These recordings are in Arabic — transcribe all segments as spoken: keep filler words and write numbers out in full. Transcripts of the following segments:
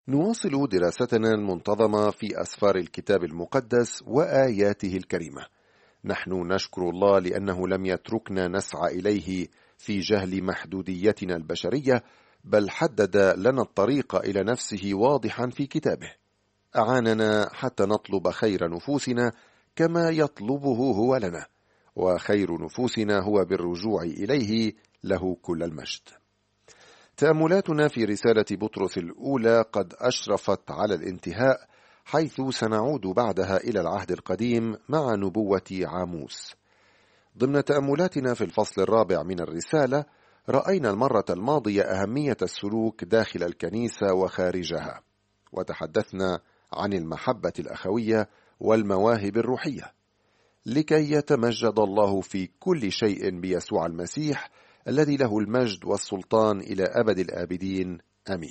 نواصل دراستنا المنتظمة في أسفار الكتاب المقدس وآياته الكريمة. نحن نشكر الله لأنه لم يتركنا نسعى إليه في جهل محدوديتنا البشرية، بل حدد لنا الطريق إلى نفسه واضحا في كتابه. أعاننا حتى نطلب خير نفوسنا كما يطلبه هو لنا، وخير نفوسنا هو بالرجوع إليه، له كل المجد. تأملاتنا في رسالة بطرس الأولى قد أشرفت على الانتهاء، حيث سنعود بعدها إلى العهد القديم مع نبوة عاموس. ضمن تأملاتنا في الفصل الرابع من الرسالة، رأينا المرة الماضية أهمية السلوك داخل الكنيسة وخارجها، وتحدثنا عن المحبة الأخوية والمواهب الروحية، لكي يتمجد الله في كل شيء بيسوع المسيح الذي له المجد والسلطان إلى أبد الآبدين، آمين.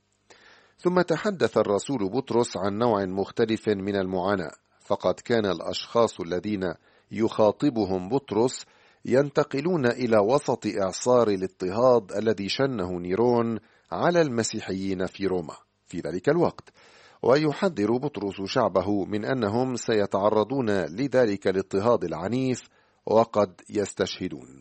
ثم تحدث الرسول بطرس عن نوع مختلف من المعاناة، فقد كان الأشخاص الذين يخاطبهم بطرس ينتقلون إلى وسط إعصار الاضطهاد الذي شنه نيرون على المسيحيين في روما في ذلك الوقت، ويحذر بطرس شعبه من أنهم سيتعرضون لذلك الاضطهاد العنيف وقد يستشهدون.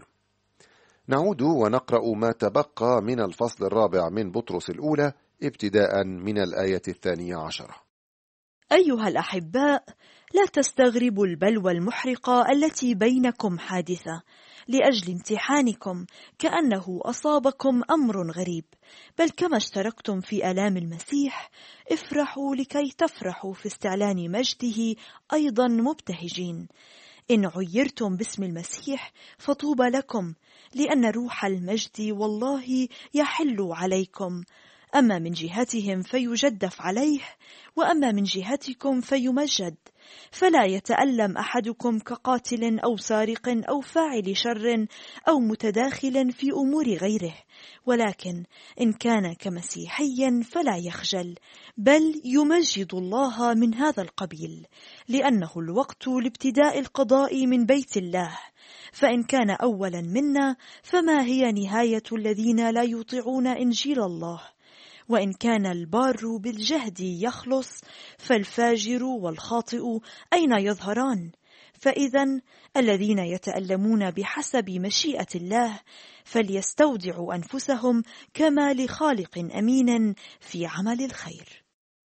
نعود ونقرأ ما تبقى من الفصل الرابع من بطرس الأولى ابتداء من الآية الثانية عشرة. أيها الأحباء، لا تستغربوا البلوى المحرقة التي بينكم حادثة لأجل امتحانكم كأنه أصابكم أمر غريب، بل كما اشتركتم في آلام المسيح افرحوا لكي تفرحوا في استعلان مجده أيضا مبتهجين. إن عيرتم باسم المسيح فطوبى لكم، لأن روح المجد والله يحل عليكم. أما من جهتهم فيجدف عليه، وأما من جهتكم فيمجد. فلا يتألم أحدكم كقاتل أو سارق أو فاعل شر أو متداخل في أمور غيره، ولكن إن كان كمسيحي فلا يخجل، بل يمجد الله من هذا القبيل، لأنه الوقت لابتداء القضاء من بيت الله. فإن كان أولا منا، فما هي نهاية الذين لا يطيعون إنجيل الله؟ وإن كان البار بالجهد يخلص، فالفاجر والخاطئ أين يظهران؟ فإذا الذين يتألمون بحسب مشيئة الله فليستودعوا أنفسهم كما لخالق أمين في عمل الخير.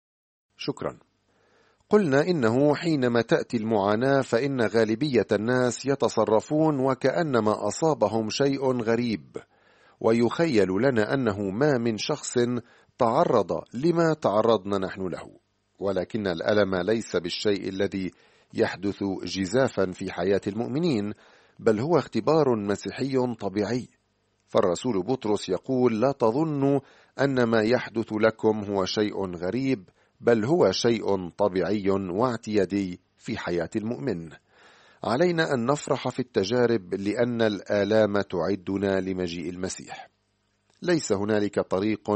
شكرا. قلنا إنه حينما تأتي المعاناة فإن غالبية الناس يتصرفون وكأنما أصابهم شيء غريب، ويخيل لنا أنه ما من شخص تعرض لما تعرضنا نحن له، ولكن الألم ليس بالشيء الذي يحدث جزافا في حياة المؤمنين، بل هو اختبار مسيحي طبيعي. فالرسول بطرس يقول: لا تظنوا أن ما يحدث لكم هو شيء غريب، بل هو شيء طبيعي واعتيادي في حياة المؤمن. علينا أن نفرح في التجارب لأن الآلام تعدنا لمجيء المسيح. ليس هنالك طريق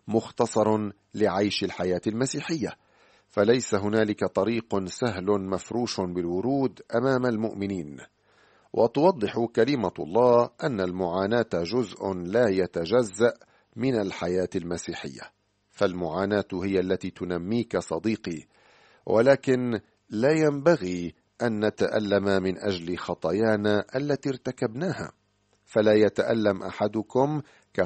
مختصر لعيش الحياة المسيحية، فليس هنالك طريق سهل مفروش بالورود أمام المؤمنين. وتوضح كلمة الله أن المعاناة جزء لا يتجزأ من الحياة المسيحية، فالمعاناة هي التي تنميك صديقي، ولكن لا ينبغي أن نتألم من أجل خطايانا التي ارتكبناها. فلا يتألم أحدكم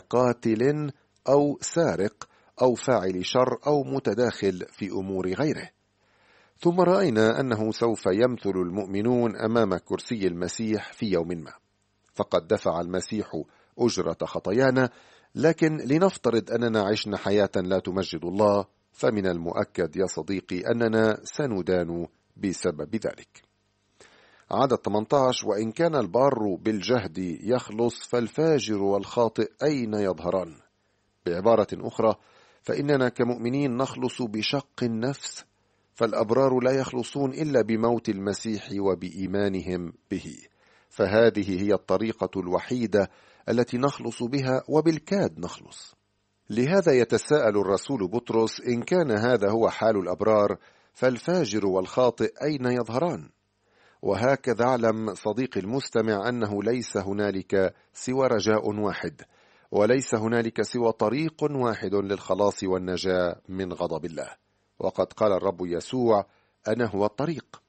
كقاتل أو سارق أو فاعل شر أو متداخل في أمور غيره. ثم رأينا أنه سوف يمثل المؤمنون أمام كرسي المسيح في يوم ما، فقد دفع المسيح أجرة خطايانا. لكن لنفترض أننا عشنا حياة لا تمجد الله، فمن المؤكد يا صديقي أننا سندان بسبب ذلك. عدد ثمانية عشر: وإن كان البار بالجهد يخلص، فالفاجر والخاطئ أين يظهران؟ بعبارة أخرى، فإننا كمؤمنين نخلص بشق النفس، فالأبرار لا يخلصون إلا بموت المسيح وبإيمانهم به. فهذه هي الطريقة الوحيدة التي نخلص بها، وبالكاد نخلص. لهذا يتساءل الرسول بطرس: إن كان هذا هو حال الأبرار، فالفاجر والخاطئ أين يظهران؟ وهكذا اعلم صديقي المستمع أنه ليس هنالك سوى رجاء واحد، وليس هنالك سوى طريق واحد للخلاص والنجاة من غضب الله. وقد قال الرب يسوع: أنا هو الطريق.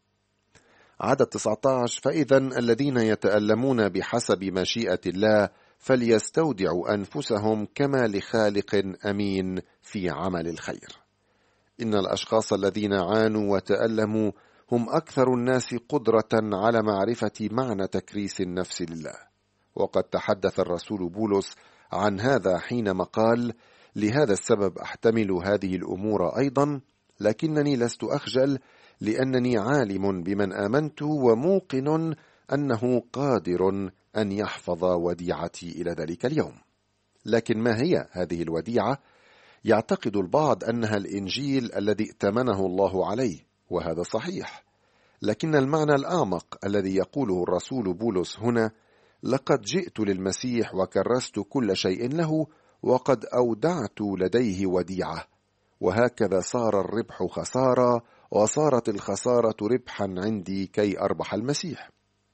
عدد تسعة عشر: فإذا الذين يتألمون بحسب مشيئة الله فليستودعوا أنفسهم كما لخالق أمين في عمل الخير. إن الأشخاص الذين عانوا وتألموا هم أكثر الناس قدرة على معرفة معنى تكريس النفس لله. وقد تحدث الرسول بولس عن هذا حينما قال: لهذا السبب أحتمل هذه الأمور أيضا، لكنني لست أخجل، لأنني عالم بمن آمنت وموقن أنه قادر أن يحفظ وديعتي إلى ذلك اليوم. لكن ما هي هذه الوديعة؟ يعتقد البعض أنها الإنجيل الذي ائتمنه الله عليه، وهذا صحيح، لكن المعنى الأعمق الذي يقوله الرسول بولس هنا: لقد جئت للمسيح وكرست كل شيء له، وقد أودعت لديه وديعة، وهكذا صار الربح خسارة، وصارت الخسارة ربحا عندي كي أربح المسيح.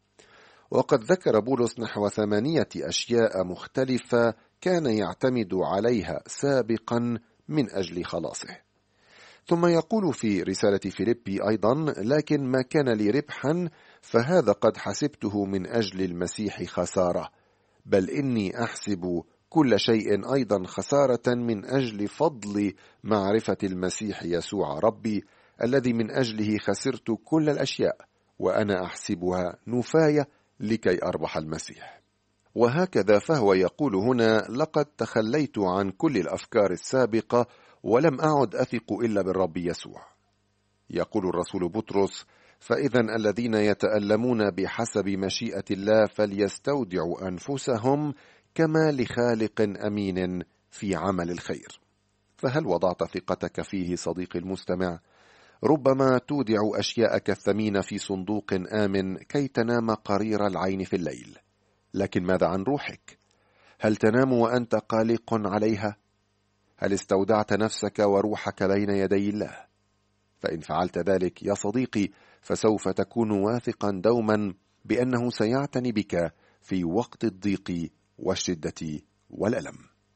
وقد ذكر بولس نحو ثمانية أشياء مختلفة كان يعتمد عليها سابقا من أجل خلاصه. ثم يقول في رسالة فيليبي أيضا: لكن ما كان لي ربحا فهذا قد حسبته من أجل المسيح خسارة، بل إني أحسب كل شيء أيضا خسارة من أجل فضل معرفة المسيح يسوع ربي، الذي من أجله خسرت كل الأشياء، وأنا أحسبها نفاية لكي أربح المسيح. وهكذا فهو يقول هنا: لقد تخليت عن كل الأفكار السابقة ولم أعد أثق إلا بالرب يسوع. يقول الرسول بطرس: فإذا الذين يتألمون بحسب مشيئة الله فليستودعوا أنفسهم كما لخالق أمين في عمل الخير. فهل وضعت ثقتك فيه صديقي المستمع؟ ربما تودع أشياءك الثمينة في صندوق آمن كي تنام قرير العين في الليل، لكن ماذا عن روحك؟ هل تنام وأنت قلق عليها؟ هل استودعت نفسك وروحك بين يدي الله؟ فإن فعلت ذلك يا صديقي فسوف تكون واثقا دوما بأنه سيعتني بك في وقت الضيق والشدة والألم.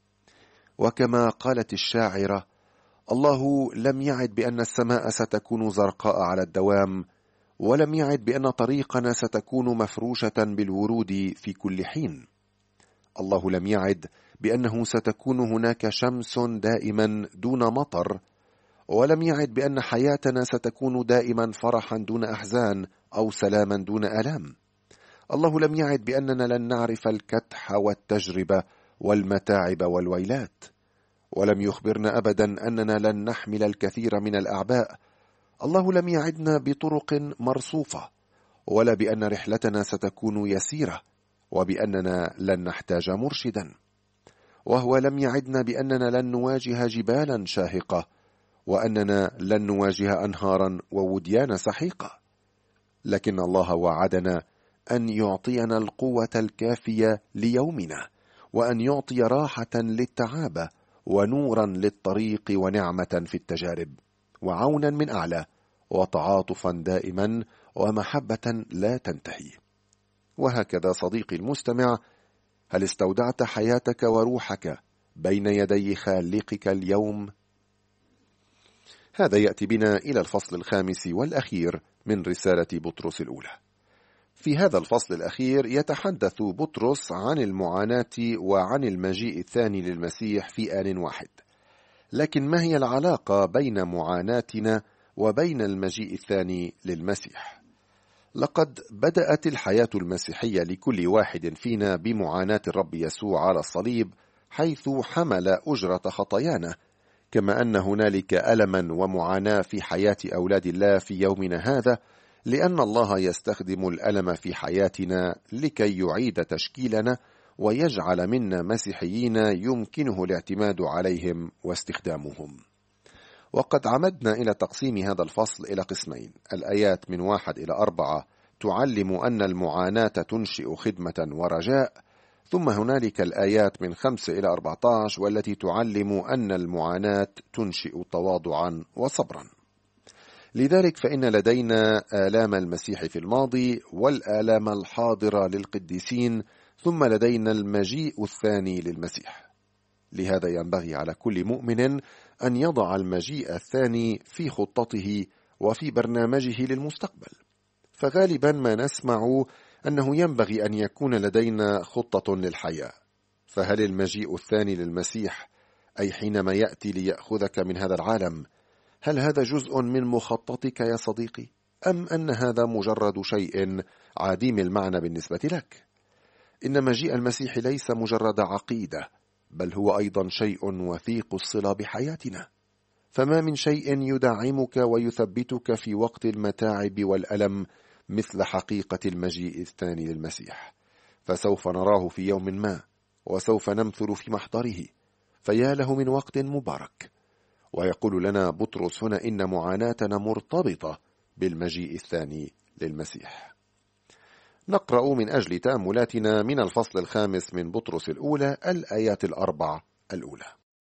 وكما قالت الشاعرة: الله لم يعد بأن السماء ستكون زرقاء على الدوام، ولم يعد بأن طريقنا ستكون مفروشة بالورود في كل حين. الله لم يعد بأنه ستكون هناك شمس دائما دون مطر، ولم يعد بأن حياتنا ستكون دائما فرحا دون أحزان أو سلاما دون آلام. الله لم يعد بأننا لن نعرف الكدح والتجربة والمتاعب والويلات، ولم يخبرنا أبدا أننا لن نحمل الكثير من الأعباء. الله لم يعدنا بطرق مرصوفة، ولا بأن رحلتنا ستكون يسيرة، وبأننا لن نحتاج مرشدا. وهو لم يعدنا بأننا لن نواجه جبالا شاهقة، وأننا لن نواجه أنهارا ووديان سحيقة. لكن الله وعدنا أن يعطينا القوة الكافية ليومنا، وأن يعطي راحة للتعابة، ونورا للطريق، ونعمة في التجارب، وعونا من أعلى، وتعاطفا دائما، ومحبة لا تنتهي. وهكذا صديقي المستمع، هل استودعت حياتك وروحك بين يدي خالقك اليوم؟ هذا يأتي بنا إلى الفصل الخامس والأخير من رسالة بطرس الأولى. في هذا الفصل الأخير يتحدث بطرس عن المعاناة وعن المجيء الثاني للمسيح في آن واحد. لكن ما هي العلاقة بين معاناتنا وبين المجيء الثاني للمسيح؟ لقد بدأت الحياة المسيحية لكل واحد فينا بمعاناة الرب يسوع على الصليب، حيث حمل أجرة خطايانا، كما أن هنالك ألما ومعاناة في حياة أولاد الله في يومنا هذا، لأن الله يستخدم الألم في حياتنا لكي يعيد تشكيلنا ويجعل منا مسيحيين يمكنه الاعتماد عليهم واستخدامهم. وقد عمدنا إلى تقسيم هذا الفصل إلى قسمين: الآيات من واحد إلى أربعة تعلم أن المعاناة تنشئ خدمة ورجاء، ثم هنالك الآيات من خمسة إلى أربعة عشر والتي تعلم أن المعاناة تنشئ تواضعا وصبرا. لذلك فإن لدينا آلام المسيح في الماضي والآلام الحاضرة للقديسين، ثم لدينا المجيء الثاني للمسيح. لهذا ينبغي على كل مؤمن أن يضع المجيء الثاني في خطته وفي برنامجه للمستقبل. فغالبا ما نسمع أنه ينبغي أن يكون لدينا خطة للحياة. فهل المجيء الثاني للمسيح، أي حينما يأتي ليأخذك من هذا العالم، هل هذا جزء من مخططك يا صديقي؟ أم أن هذا مجرد شيء عديم المعنى بالنسبة لك؟ إن مجيء المسيح ليس مجرد عقيدة، بل هو أيضا شيء وثيق الصلة بحياتنا. فما من شيء يدعمك ويثبتك في وقت المتاعب والألم مثل حقيقة المجيء الثاني للمسيح. فسوف نراه في يوم ما، وسوف نمثل في محضره، فيا له من وقت مبارك. ويقول لنا بطرس هنا إن معاناتنا مرتبطة بالمجيء الثاني للمسيح. نقرأ من أجل تأملاتنا من الفصل الخامس من بطرس الأولى الآيات الأربع الأولى.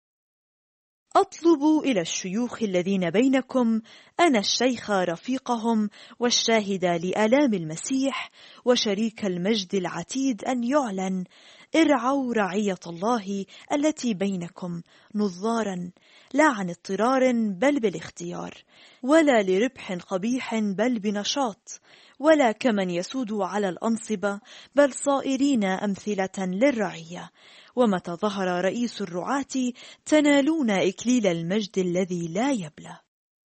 أطلب إلى الشيوخ الذين بينكم أنا الشيخ رفيقهم والشاهد لآلام المسيح وشريك المجد العتيد أن يعلن، ارعوا رعية الله التي بينكم نظارا، لا عن اضطرار بل بالاختيار، ولا لربح قبيح بل بنشاط، ولا كمن يسود على الأنصبة بل صائرين أمثلة للرعية. ومتى ظهر رئيس الرعاة تنالون إكليل المجد الذي لا يبلى.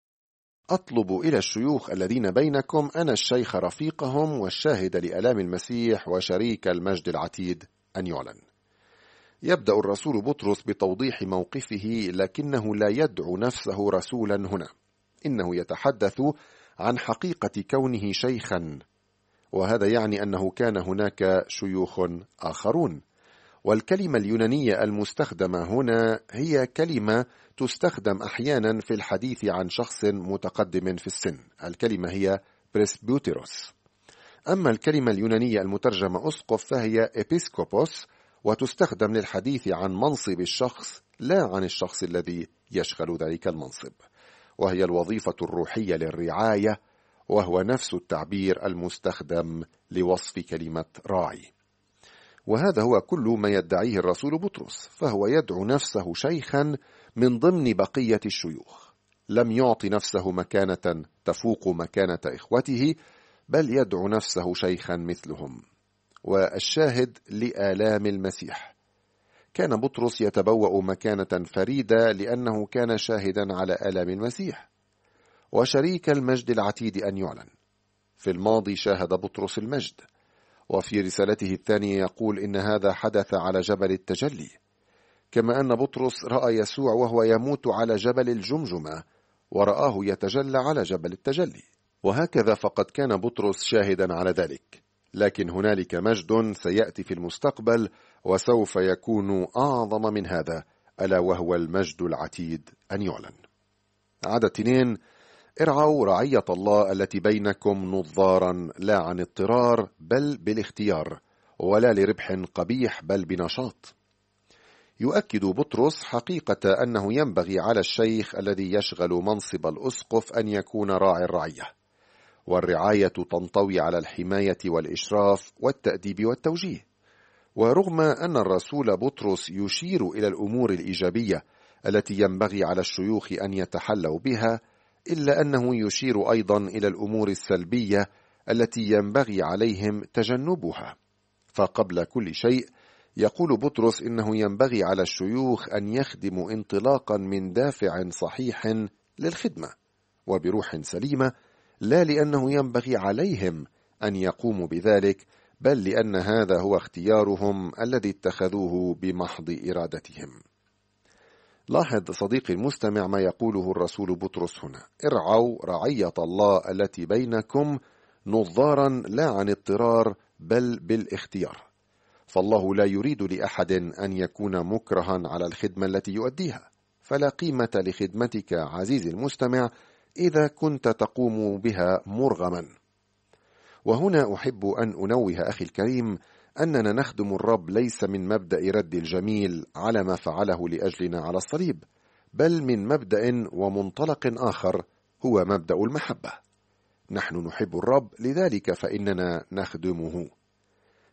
أطلب إلى الشيوخ الذين بينكم أنا الشيخ رفيقهم والشاهد لآلام المسيح وشريك المجد العتيد أن يعلن. يبدأ الرسول بطرس بتوضيح موقفه، لكنه لا يدعو نفسه رسولا هنا، إنه يتحدث عن حقيقة كونه شيخا، وهذا يعني أنه كان هناك شيوخ آخرون. والكلمة اليونانية المستخدمة هنا هي كلمة تستخدم أحيانا في الحديث عن شخص متقدم في السن. الكلمة هي بريسبيوتيروس. أما الكلمة اليونانية المترجمة أسقف فهي إبيسكوبوس، وتستخدم للحديث عن منصب الشخص لا عن الشخص الذي يشغل ذلك المنصب، وهي الوظيفة الروحية للرعاية، وهو نفس التعبير المستخدم لوصف كلمة راعي. وهذا هو كل ما يدعيه الرسول بطرس، فهو يدعو نفسه شيخا من ضمن بقية الشيوخ. لم يعطي نفسه مكانة تفوق مكانة إخوته، بل يدعو نفسه شيخا مثلهم. والشاهد لآلام المسيح. كان بطرس يتبوأ مكانة فريدة لأنه كان شاهدا على آلام المسيح، وشريك المجد العتيد أن يعلن. في الماضي شاهد بطرس المجد، وفي رسالته الثانية يقول إن هذا حدث على جبل التجلي، كما أن بطرس رأى يسوع وهو يموت على جبل الجمجمة، ورآه يتجلى على جبل التجلي. وهكذا فقد كان بطرس شاهدا على ذلك، لكن هنالك مجد سيأتي في المستقبل وسوف يكون أعظم من هذا، ألا وهو المجد العتيد أن يعلن. عدد اثنين: ارعوا رعية الله التي بينكم نظارا، لا عن اضطرار بل بالاختيار، ولا لربح قبيح بل بنشاط. يؤكد بطرس حقيقة أنه ينبغي على الشيخ الذي يشغل منصب الأسقف أن يكون راعي الرعية، والرعاية تنطوي على الحماية والإشراف والتأديب والتوجيه. ورغم أن الرسول بطرس يشير إلى الأمور الإيجابية التي ينبغي على الشيوخ أن يتحلوا بها، إلا أنه يشير أيضا إلى الأمور السلبية التي ينبغي عليهم تجنبها. فقبل كل شيء يقول بطرس إنه ينبغي على الشيوخ أن يخدموا انطلاقا من دافع صحيح للخدمة وبروح سليمة، لا لأنه ينبغي عليهم أن يقوموا بذلك، بل لأن هذا هو اختيارهم الذي اتخذوه بمحض إرادتهم. لاحظ صديقي المستمع ما يقوله الرسول بطرس هنا: ارعوا رعية الله التي بينكم نظارا، لا عن اضطرار بل بالاختيار. فالله لا يريد لأحد أن يكون مكرها على الخدمة التي يؤديها، فلا قيمة لخدمتك عزيزي المستمع إذا كنت تقوم بها مرغما. وهنا أحب أن أنوه أخي الكريم أننا نخدم الرب ليس من مبدأ رد الجميل على ما فعله لأجلنا على الصليب، بل من مبدأ ومنطلق آخر هو مبدأ المحبة. نحن نحب الرب، لذلك فإننا نخدمه.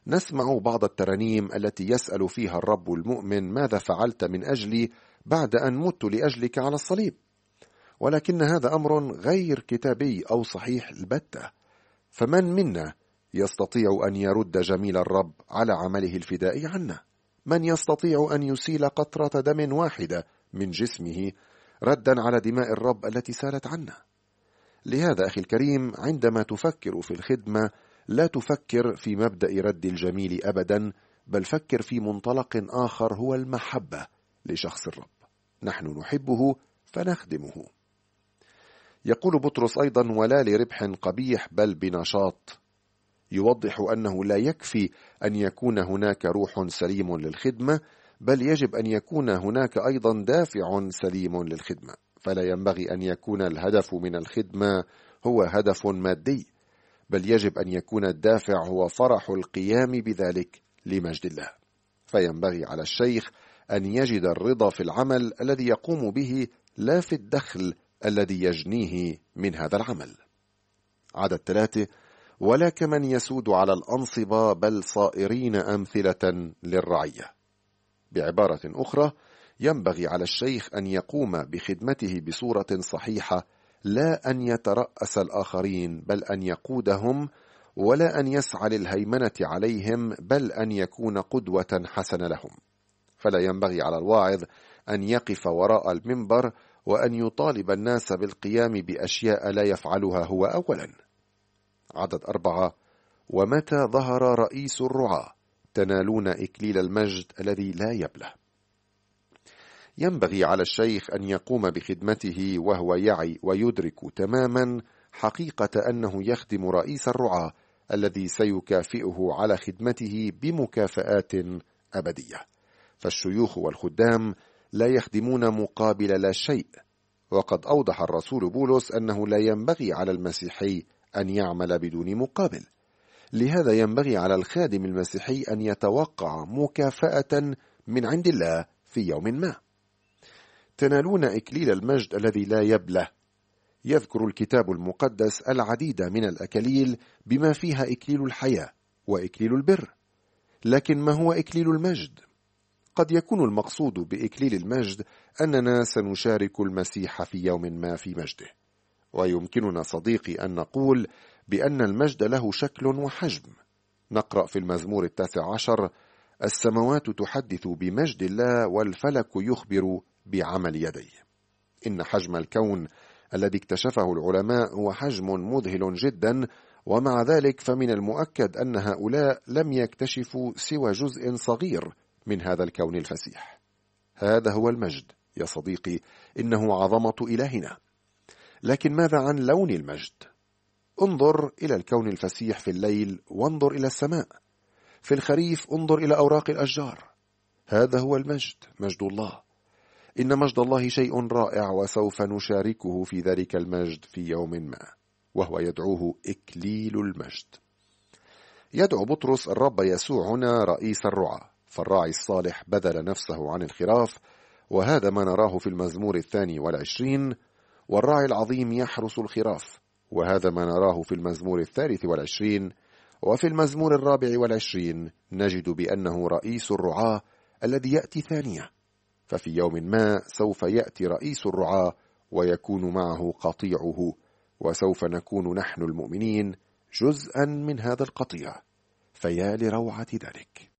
نسمع بعض الترانيم التي يسأل فيها الرب المؤمن: ماذا فعلت من أجلي بعد أن مت لأجلك على الصليب؟ ولكن هذا أمر غير كتابي أو صحيح البتة. فمن منا يستطيع أن يرد جميل الرب على عمله الفدائي عنا؟ من يستطيع أن يسيل قطرة دم واحدة من جسمه ردا على دماء الرب التي سالت عنا؟ لهذا أخي الكريم، عندما تفكر في الخدمة لا تفكر في مبدأ رد الجميل أبدا، بل فكر في منطلق آخر هو المحبة لشخص الرب. نحن نحبه فنخدمه. يقول بطرس أيضا: ولا لربح قبيح بل بنشاط، يوضح أنه لا يكفي أن يكون هناك روح سليم للخدمة، بل يجب أن يكون هناك أيضا دافع سليم للخدمة. فلا ينبغي أن يكون الهدف من الخدمة هو هدف مادي، بل يجب أن يكون الدافع هو فرح القيام بذلك لمجد الله. فينبغي على الشيخ أن يجد الرضا في العمل الذي يقوم به، لا في الدخل الذي يجنيه من هذا العمل. عدد ثلاثة: ولا كمن يسود على الأنصبة بل صائرين أمثلة للرعية. بعبارة أخرى، ينبغي على الشيخ أن يقوم بخدمته بصورة صحيحة، لا أن يترأس الآخرين بل أن يقودهم، ولا أن يسعى للهيمنة عليهم بل أن يكون قدوة حسنة لهم. فلا ينبغي على الواعظ أن يقف وراء المنبر وأن يطالب الناس بالقيام بأشياء لا يفعلها هو أولا. عدد أربعة: ومتى ظهر رئيس الرعاة تنالون إكليل المجد الذي لا يبلى. ينبغي على الشيخ أن يقوم بخدمته وهو يعي ويدرك تماما حقيقة أنه يخدم رئيس الرعاة الذي سيكافئه على خدمته بمكافآت أبدية. فالشيوخ والخدام لا يخدمون مقابل لا شيء، وقد أوضح الرسول بولس أنه لا ينبغي على المسيحي أن يعمل بدون مقابل. لهذا ينبغي على الخادم المسيحي أن يتوقع مكافأة من عند الله في يوم ما. تنالون إكليل المجد الذي لا يبلى. يذكر الكتاب المقدس العديد من الأكاليل بما فيها إكليل الحياة وإكليل البر، لكن ما هو إكليل المجد؟ قد يكون المقصود بإكليل المجد أننا سنشارك المسيح في يوم ما في مجده، ويمكننا صديقي أن نقول بأن المجد له شكل وحجم. نقرأ في المزمور التاسع عشر: السماوات تحدث بمجد الله والفلك يخبر بعمل يديه. إن حجم الكون الذي اكتشفه العلماء هو حجم مذهل جدا، ومع ذلك فمن المؤكد أن هؤلاء لم يكتشفوا سوى جزء صغير من هذا الكون الفسيح. هذا هو المجد يا صديقي، إنه عظمة إلهنا. لكن ماذا عن لون المجد؟ انظر إلى الكون الفسيح في الليل وانظر إلى السماء. في الخريف انظر إلى أوراق الأشجار. هذا هو المجد، مجد الله. إن مجد الله شيء رائع، وسوف نشاركه في ذلك المجد في يوم ما، وهو يدعوه إكليل المجد. يدعو بطرس الرب يسوع هنا رئيس الرعاة، فالراعي الصالح بذل نفسه عن الخراف، وهذا ما نراه في المزمور الثاني والعشرين. والراعي العظيم يحرس الخراف، وهذا ما نراه في المزمور الثالث والعشرين. وفي المزمور الرابع والعشرين نجد بأنه رئيس الرعاة الذي يأتي ثانية. ففي يوم ما سوف يأتي رئيس الرعاة ويكون معه قطيعه، وسوف نكون نحن المؤمنين جزءا من هذا القطيع. فيا لروعة ذلك.